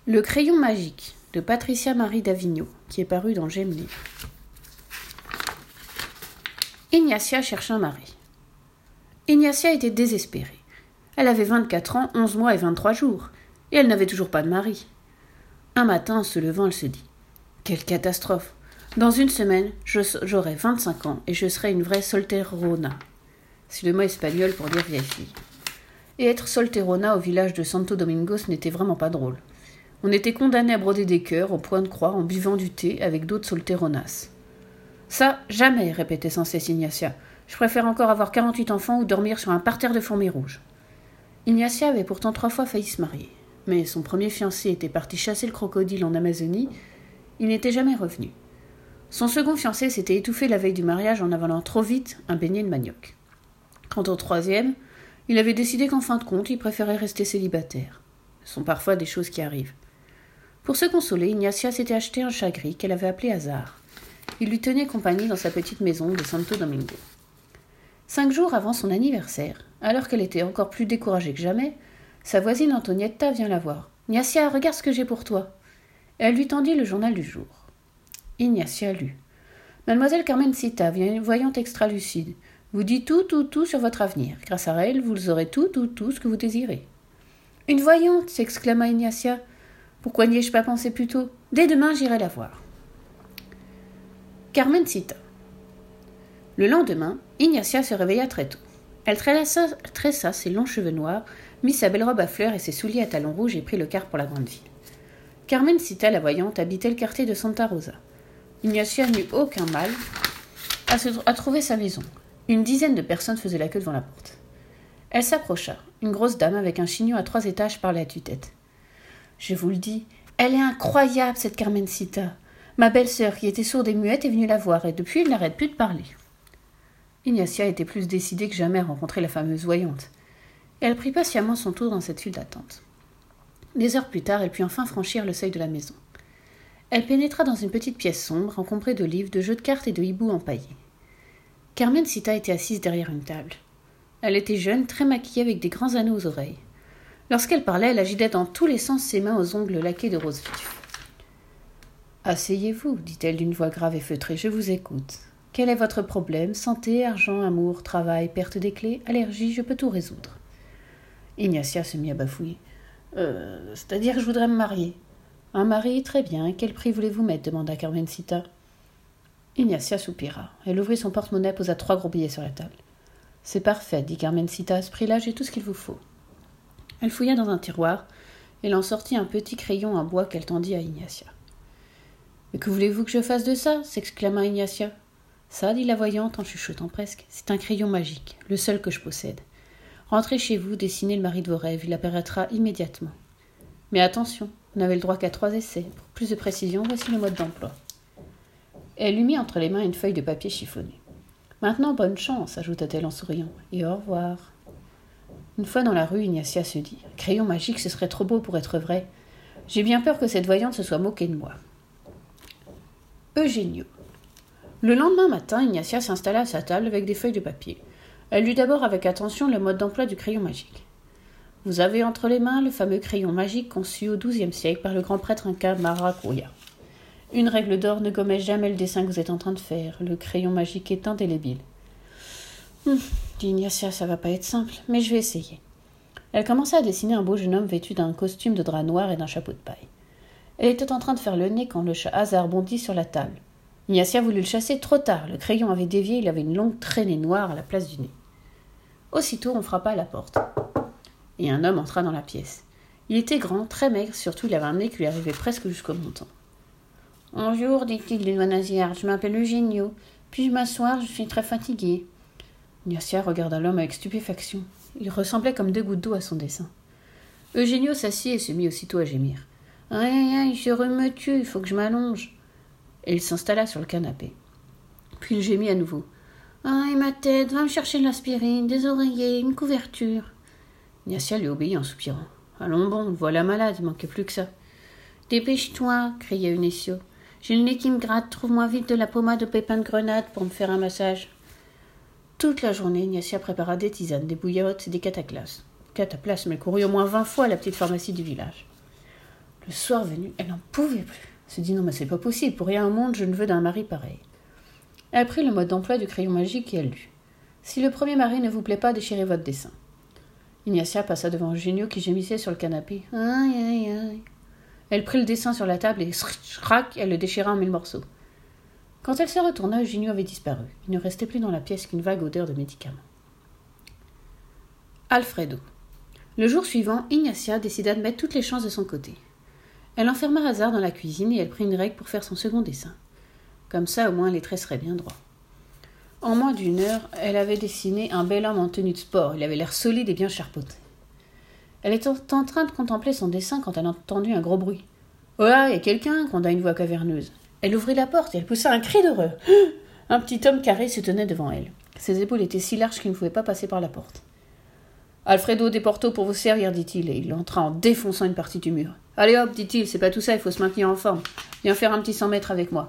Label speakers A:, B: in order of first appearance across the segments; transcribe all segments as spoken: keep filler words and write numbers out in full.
A: Le crayon magique de Patricia Marie d'Avignon, qui est paru dans J'aime lire. Ignacia cherche un mari. Ignacia était désespérée. Elle avait vingt-quatre ans, onze mois et vingt-trois jours, et elle n'avait toujours pas de mari. Un matin, en se levant, elle se dit « Quelle catastrophe! Dans une semaine, j'aurai vingt-cinq ans et je serai une vraie solterona. » C'est le mot espagnol pour dire vieille fille. Et être solterona au village de Santo Domingo, ce n'était vraiment pas drôle. On était condamné à broder des cœurs au point de croix en buvant du thé avec d'autres solteronas. « Ça, jamais !» répétait sans cesse Ignacia. « Je préfère encore avoir quarante-huit enfants ou dormir sur un parterre de fourmis rouges. » Ignacia avait pourtant trois fois failli se marier. Mais son premier fiancé était parti chasser le crocodile en Amazonie. Il n'était jamais revenu. Son second fiancé s'était étouffé la veille du mariage en avalant trop vite un beignet de manioc. Quant au troisième, il avait décidé qu'en fin de compte, il préférait rester célibataire. Ce sont parfois des choses qui arrivent. Pour se consoler, Ignacia s'était acheté un chat gris qu'elle avait appelé Hasard. Il lui tenait compagnie dans sa petite maison de Santo Domingo. Cinq jours avant son anniversaire, alors qu'elle était encore plus découragée que jamais, sa voisine Antonietta vient la voir. « Ignacia, regarde ce que j'ai pour toi !» Elle lui tendit le journal du jour. Ignacia lut. « Mademoiselle Carmencita, voyante extra-lucide, vous dit tout, tout, tout sur votre avenir. Grâce à elle, vous aurez tout, tout, tout ce que vous désirez. »« Une voyante !» s'exclama Ignacia. « Pourquoi n'y ai-je pas pensé plus tôt ? Dès demain, j'irai la voir. » Carmencita. Le lendemain, Ignacia se réveilla très tôt. Elle tressa, tressa ses longs cheveux noirs, mit sa belle robe à fleurs et ses souliers à talons rouges et prit le car pour la grande ville. Carmencita, la voyante, habitait le quartier de Santa Rosa. Ignacia n'eut aucun mal à, se, à trouver sa maison. Une dizaine de personnes faisaient la queue devant la porte. Elle s'approcha. Une grosse dame avec un chignon à trois étages parlait à tue-tête. « Je vous le dis, elle est incroyable, cette Carmencita. Ma belle-sœur, qui était sourde et muette, est venue la voir, et depuis, elle n'arrête plus de parler. » Ignacia était plus décidée que jamais à rencontrer la fameuse voyante. Et elle prit patiemment son tour dans cette file d'attente. Des heures plus tard, elle put enfin franchir le seuil de la maison. Elle pénétra dans une petite pièce sombre, encombrée de livres, de jeux de cartes et de hiboux empaillés. Carmencita était assise derrière une table. Elle était jeune, très maquillée, avec des grands anneaux aux oreilles. Lorsqu'elle parlait, elle agitait dans tous les sens ses mains aux ongles laqués de rose vif. « Asseyez-vous, dit-elle d'une voix grave et feutrée, je vous écoute. Quel est votre problème ? Santé, argent, amour, travail, perte des clés, allergie, je peux tout résoudre. » Ignacia se mit à bafouiller. Euh, « C'est-à-dire que je voudrais me marier. »« Un mari, très bien. Quel prix voulez-vous mettre ?» demanda Carmencita. Ignacia soupira. Elle ouvrit son porte-monnaie, posa trois gros billets sur la table. « C'est parfait, dit Carmencita. À ce prix-là, j'ai tout ce qu'il vous faut. » Elle fouilla dans un tiroir et en sortit un petit crayon en bois qu'elle tendit à Ignacia. « Mais que voulez-vous que je fasse de ça ?» s'exclama Ignacia. « Ça, dit la voyante en chuchotant presque, c'est un crayon magique, le seul que je possède. Rentrez chez vous, dessinez le mari de vos rêves, il apparaîtra immédiatement. Mais attention, vous n'avez le droit qu'à trois essais. Pour plus de précision, voici le mode d'emploi. » Elle lui mit entre les mains une feuille de papier chiffonné. « Maintenant, bonne chance, ajouta-t-elle en souriant, et au revoir. » Une fois dans la rue, Ignacia se dit « Crayon magique, ce serait trop beau pour être vrai. J'ai bien peur que cette voyante se soit moquée de moi. » Eugenio. Le lendemain matin, Ignacia s'installa à sa table avec des feuilles de papier. Elle lut d'abord avec attention le mode d'emploi du crayon magique. « Vous avez entre les mains le fameux crayon magique conçu au douzième siècle par le grand prêtre inca Maracuya. Une règle d'or, ne gommez jamais le dessin que vous êtes en train de faire. Le crayon magique est indélébile. Hum, » dit Ignacia, « ça va pas être simple, mais je vais essayer. » Elle commença à dessiner un beau jeune homme vêtu d'un costume de drap noir et d'un chapeau de paille. Elle était en train de faire le nez quand le chat Hasard bondit sur la table. Ignacia voulut le chasser trop tard. Le crayon avait dévié, il avait une longue traînée noire à la place du nez. Aussitôt, on frappa à la porte. Et un homme entra dans la pièce. Il était grand, très maigre, surtout il avait un nez qui lui arrivait presque jusqu'au menton. « Bonjour, dit-il d'une voix nasillarde, je m'appelle Eugenio. Puis-je m'asseoir, je suis très fatiguée. » Ignacia regarda l'homme avec stupéfaction. Il ressemblait comme deux gouttes d'eau à son dessin. Eugenio s'assit et se mit aussitôt à gémir. « Aïe, aïe, aïe, ce rhume me tue, il faut que je m'allonge. » Et il s'installa sur le canapé. Puis il gémit à nouveau. « Aïe, ma tête, va me chercher de l'aspirine, des oreillers, une couverture. » Ignacia lui obéit en soupirant. « Allons bon, voilà malade, il manquait plus que ça. »« Dépêche-toi, criait Eugenio. J'ai le nez qui me gratte, trouve-moi vite de la pommade de pépins de grenade pour me faire un massage. » Toute la journée, Ignacia prépara des tisanes, des bouillottes et des cataplasmes. Cataplasmes, elle courut au moins vingt fois à la petite pharmacie du village. Le soir venu, elle n'en pouvait plus. Elle se dit non mais c'est pas possible, pour rien au monde je ne veux d'un mari pareil. Elle prit le mode d'emploi du crayon magique et elle lut. Si le premier mari ne vous plaît pas, déchirez votre dessin. Ignacia passa devant Junio qui gémissait sur le canapé. Aïe, aïe, aïe. Elle prit le dessin sur la table et schrac, elle le déchira en mille morceaux. Quand elle se retourna, Junio avait disparu. Il ne restait plus dans la pièce qu'une vague odeur de médicaments. Alfredo. Le jour suivant, Ignacia décida de mettre toutes les chances de son côté. Elle enferma Hazard dans la cuisine et elle prit une règle pour faire son second dessin. Comme ça, au moins, les traits seraient bien droits. En moins d'une heure, elle avait dessiné un bel homme en tenue de sport. Il avait l'air solide et bien charpoté. Elle était en train de contempler son dessin quand elle entendit un gros bruit. « Oh là, il y a quelqu'un !» gronda une voix caverneuse. Elle ouvrit la porte et elle poussa un cri d'horreur. Un petit homme carré se tenait devant elle. Ses épaules étaient si larges qu'il ne pouvait pas passer par la porte. « Alfredo Deporto pour vous servir, dit-il, et il entra en défonçant une partie du mur. « Allez hop, dit-il, c'est pas tout ça, il faut se maintenir en forme. Viens faire un petit cent mètres avec moi. »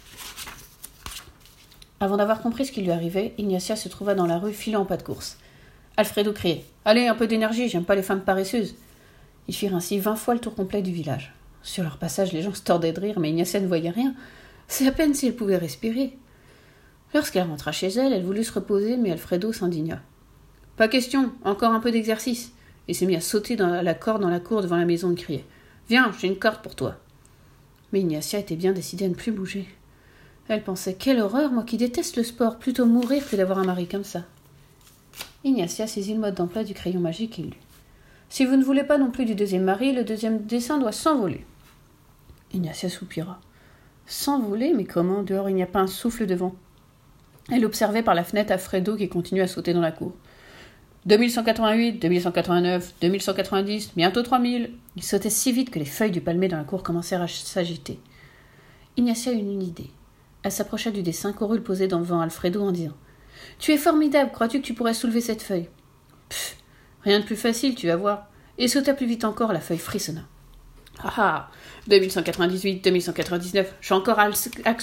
A: Avant d'avoir compris ce qui lui arrivait, Ignacia se trouva dans la rue filant en pas de course. Alfredo criait « Allez, un peu d'énergie, j'aime pas les femmes paresseuses !» Ils firent ainsi vingt fois le tour complet du village. Sur leur passage, les gens se tordaient de rire, mais Ignacia ne voyait rien. C'est à peine si elle pouvait respirer. Lorsqu'elle rentra chez elle, elle voulut se reposer, mais Alfredo s'indigna. « Pas question, encore un peu d'exercice !» Et s'est mis à sauter dans la corde dans la cour devant la maison et criait « Viens, j'ai une corde pour toi !» Mais Ignacia était bien décidée à ne plus bouger. Elle pensait « Quelle horreur, moi qui déteste le sport, plutôt mourir que d'avoir un mari comme ça !» Ignacia saisit le mode d'emploi du crayon magique et lut. « Si vous ne voulez pas non plus du deuxième mari, le deuxième dessin doit s'envoler. » Ignacia soupira. « S'envoler? Mais comment? Dehors, il n'y a pas un souffle de vent. » Elle observait par la fenêtre Alfredo qui continuait à sauter dans la cour. « deux mille cent quatre-vingt-huit, deux mille cent quatre-vingt-neuf, deux mille cent quatre-vingt-dix, bientôt trois mille » Il sautait si vite que les feuilles du palmier dans la cour commencèrent à s'agiter. Ignacia eut une idée. Elle s'approcha du dessin, courut le poser devant Alfredo en disant « Tu es formidable, crois-tu que tu pourrais soulever cette feuille ?»« Pfff, rien de plus facile, tu vas voir. » Et sauta plus vite encore, la feuille frissonna. « Ah ah, deux mille cent quatre-vingt-dix-huit, deux mille cent quatre-vingt-dix-neuf, je suis encore accéléré !»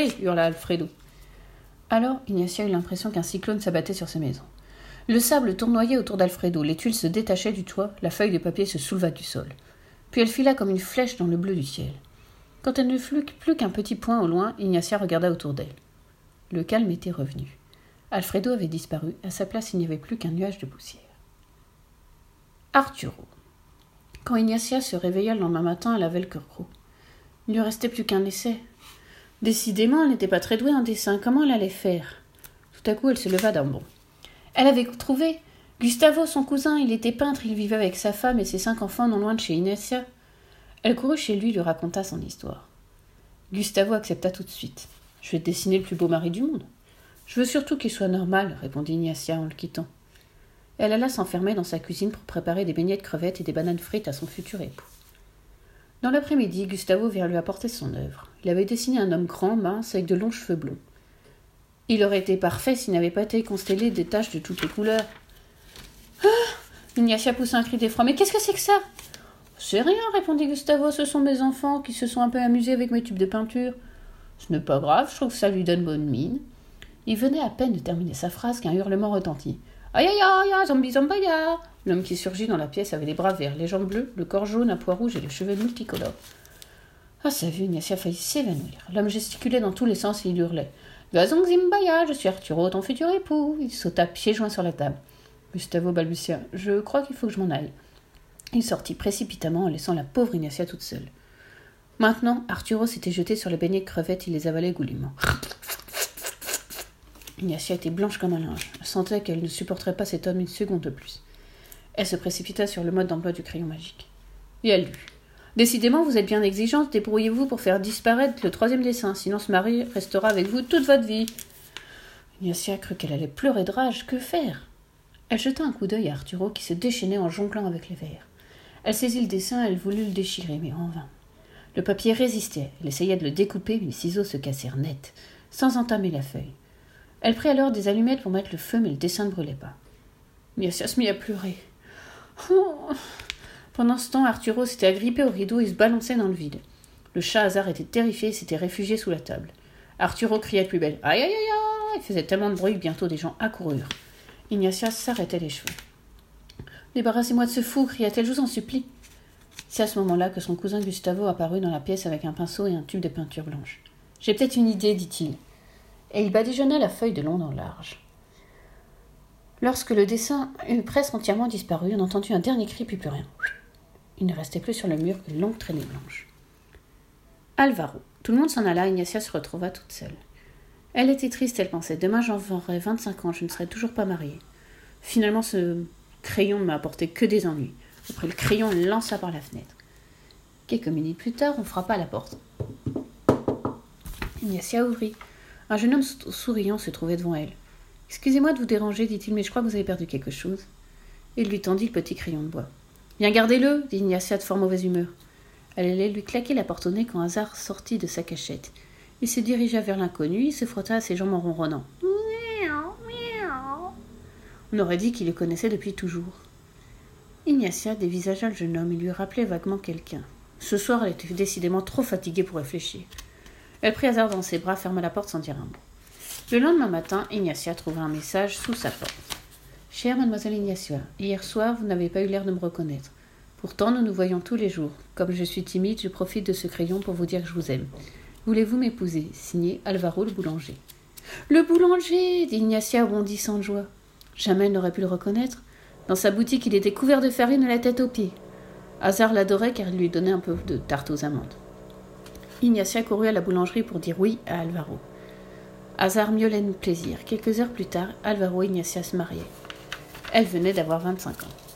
A: hurla Alfredo. Alors, Ignacia eut l'impression qu'un cyclone s'abattait sur sa maison. Le sable tournoyait autour d'Alfredo, les tuiles se détachaient du toit, la feuille de papier se souleva du sol. Puis elle fila comme une flèche dans le bleu du ciel. Quand elle ne fut plus qu'un petit point au loin, Ignacia regarda autour d'elle. Le calme était revenu. Alfredo avait disparu. À sa place, il n'y avait plus qu'un nuage de poussière. Arturo. Quand Ignacia se réveilla le lendemain matin, elle avait le cœur gros. Il ne lui restait plus qu'un essai. Décidément, elle n'était pas très douée en dessin. Comment elle allait faire? Tout à coup, elle se leva d'un bond. Elle avait trouvé Gustavo, son cousin. Il était peintre, il vivait avec sa femme et ses cinq enfants non loin de chez Ignacia. Elle courut chez lui et lui raconta son histoire. Gustavo accepta tout de suite. « Je vais te dessiner le plus beau mari du monde. »« Je veux surtout qu'il soit normal, » répondit Ignacia en le quittant. Elle alla s'enfermer dans sa cuisine pour préparer des beignets de crevettes et des bananes frites à son futur époux. Dans l'après-midi, Gustavo vint lui apporter son œuvre. Il avait dessiné un homme grand, mince, avec de longs cheveux blonds. Il aurait été parfait s'il n'avait pas été constellé des taches de toutes les couleurs. Ah !» Ignacia poussa un cri d'effroi. « Mais qu'est-ce que c'est que ça ?»« C'est rien, » répondit Gustavo, « ce sont mes enfants qui se sont un peu amusés avec mes tubes de peinture. »« Ce n'est pas grave, je trouve que ça lui donne bonne mine. » Il venait à peine de terminer sa phrase qu'un hurlement retentit. « Aïe aïe aïe aïe, zombie zombaya !» L'homme qui surgit dans la pièce avait les bras verts, les jambes bleues, le corps jaune à pois rouges et les cheveux multicolores. À sa vue, Ignacia faillit s'évanouir. L'homme gesticulait dans tous les sens et il hurlait. « Gazong Zimbaya, je suis Arturo, ton futur époux !» Il sauta pieds joints sur la table. Gustavo balbutia. « Je crois qu'il faut que je m'en aille. » Il sortit précipitamment en laissant la pauvre Ignacia toute seule. Maintenant, Arturo s'était jeté sur les beignets de crevettes, il les avalait goulûment. Ignacia était blanche comme un linge. Elle sentait qu'elle ne supporterait pas cet homme une seconde de plus. Elle se précipita sur le mode d'emploi du crayon magique. Et elle lut. « Décidément, vous êtes bien exigeante, débrouillez-vous pour faire disparaître le troisième dessin, sinon ce mari restera avec vous toute votre vie. » Ignacia crut qu'elle allait pleurer de rage. Que faire? Elle jeta un coup d'œil à Arturo qui se déchaînait en jonglant avec les verres. Elle saisit le dessin, elle voulut le déchirer, mais en vain. Le papier résistait. Elle essaya de le découper, mais les ciseaux se cassèrent net, sans entamer la feuille. Elle prit alors des allumettes pour mettre le feu, mais le dessin ne brûlait pas. Ignacia se mit à pleurer. Oh. Pendant ce temps, Arturo s'était agrippé au rideau et se balançait dans le vide. Le chat Hazard était terrifié et s'était réfugié sous la table. Arturo criait de plus belle. Aïe aïe aïe aïe. Il faisait tellement de bruit que bientôt des gens accoururent. Ignacia s'arrêtait les cheveux. Débarrassez-moi de ce fou, cria-t-elle, je vous en supplie. C'est à ce moment-là que son cousin Gustavo apparut dans la pièce avec un pinceau et un tube de peinture blanche. « J'ai peut-être une idée, dit-il. » Et il badigeonna la feuille de long en large. Lorsque le dessin eut presque entièrement disparu, on entendit un dernier cri, puis plus rien. Il ne restait plus sur le mur qu'une longue traînée blanche. Alvaro. Tout le monde s'en alla, Ignacia se retrouva toute seule. Elle était triste, elle pensait. Demain, j'aurai vingt-cinq ans, je ne serai toujours pas mariée. Finalement, ce crayon ne m'a apporté que des ennuis. Après le crayon, on le lança par la fenêtre. Quelques minutes plus tard, on frappa à la porte. Ignacia ouvrit. Un jeune homme souriant se trouvait devant elle. « Excusez-moi de vous déranger, dit-il, mais je crois que vous avez perdu quelque chose. » Il lui tendit le petit crayon de bois. « Bien gardez-le, dit Ignacia de fort mauvaise humeur. Elle allait lui claquer la porte au nez quand Hasard sortit de sa cachette. Il se dirigea vers l'inconnu, il se frotta à ses jambes en ronronnant. Miaou, miaou. On aurait dit qu'il le connaissait depuis toujours. Ignacia dévisagea le jeune homme et lui rappelait vaguement quelqu'un. Ce soir, elle était décidément trop fatiguée pour réfléchir. Elle prit Hasard dans ses bras, ferma la porte sans dire un mot. Le lendemain matin, Ignacia trouva un message sous sa porte. « Chère mademoiselle Ignacia, hier soir, vous n'avez pas eu l'air de me reconnaître. Pourtant, nous nous voyons tous les jours. Comme je suis timide, je profite de ce crayon pour vous dire que je vous aime. Voulez-vous m'épouser ? Signé Alvaro le boulanger. »« Le boulanger !» dit Ignacia bondissant de joie. Jamais elle n'aurait pu le reconnaître. Dans sa boutique, il était couvert de farine de la tête aux pieds. Hasard l'adorait car il lui donnait un peu de tarte aux amandes. Ignacia courut à la boulangerie pour dire oui à Alvaro. Hasard miaulait de plaisir. Quelques heures plus tard, Alvaro et Ignacia se mariaient. Elle venait d'avoir vingt-cinq ans.